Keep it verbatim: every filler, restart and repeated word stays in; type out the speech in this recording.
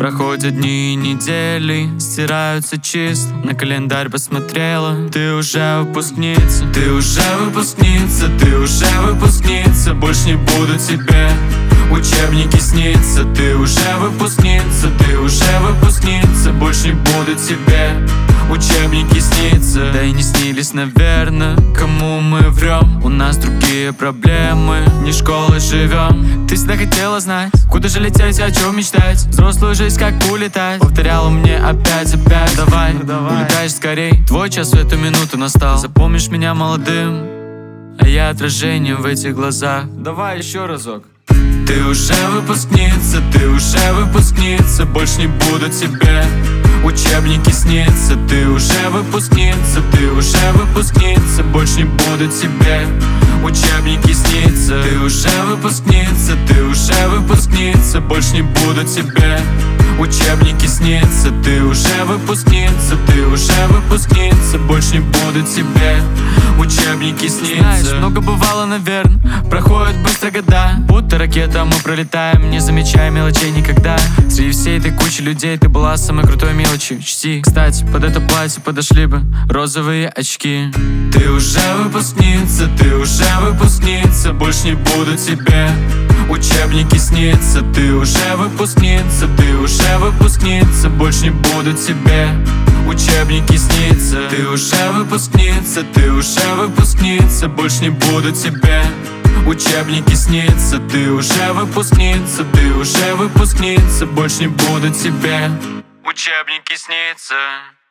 Проходят дни и недели, стираются числа. На календарь посмотрела, ты уже выпускница. Ты уже выпускница, ты уже выпускница. Больше не буду тебе учебники снится. Ты уже выпускница, ты уже выпускница. Больше не буду тебе учебники снится. Да и не снились, наверное, кому мы врем. У нас другие проблемы, не школой живем. Ты всегда хотела знать, куда же лететь, о чем мечтать. Взрослую жизнь как улетать. Повторяла мне опять, опять. Давай, ну, давай. Улетаешь скорей, твой час в эту минуту настал. Запомнишь меня молодым, а я отражением в этих глазах. Давай еще разок. Ты уже выпускница, ты уже выпускница. Больше не буду тебе учебники снится. Ты уже выпускница, ты уже выпускница. Больше не буду тебе учебники снится. Ты уже выпускница, ты уже выпускница. Больше не буду тебе учебники снится. Ты уже выпускница, ты уже выпускница. Больше не буду тебе учебники снится. Знаешь, много бывало, наверное, проходят быстро года. Будто ракета мы пролетаем, не замечая мелочей никогда. Среди всей этой кучи людей ты была самой крутой мелочью. Чти, кстати, под это платье подошли бы розовые очки. Ты уже выпускница, ты уже выпускница. Больше не буду тебе учебники снится. Ты уже выпускница, ты уже выпускница. Больше не буду тебе учебники снится. Ты уже выпускница, ты уже выпускница. Больше не буду тебе учебники снится. Ты уже выпускница, ты уже выпускница. Больше не буду тебе учебники снится.